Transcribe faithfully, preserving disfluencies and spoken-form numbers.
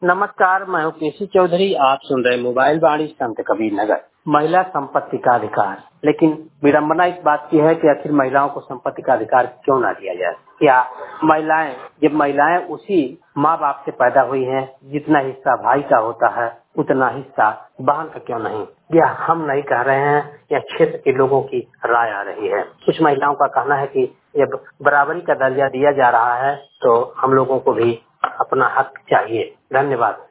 नमस्कार, मैं हूँ केसी चौधरी। आप सुन रहे मोबाइल वाणी संत कबीर नगर। महिला संपत्ति का अधिकार, लेकिन विडम्बना इस बात की है कि आखिर महिलाओं को संपत्ति का अधिकार क्यों ना दिया जाए। क्या महिलाएं जब महिलाएं उसी माँ बाप से पैदा हुई हैं, जितना हिस्सा भाई का होता है उतना हिस्सा बहन का क्यों नहीं। यह हम नहीं कह रहे हैं, यह क्षेत्र के लोगों की राय आ रही है। कुछ महिलाओं का कहना है कि जब बराबरी का दर्जा दिया जा रहा है तो हम लोगों को भी अपना हक चाहिए। धन्यवाद।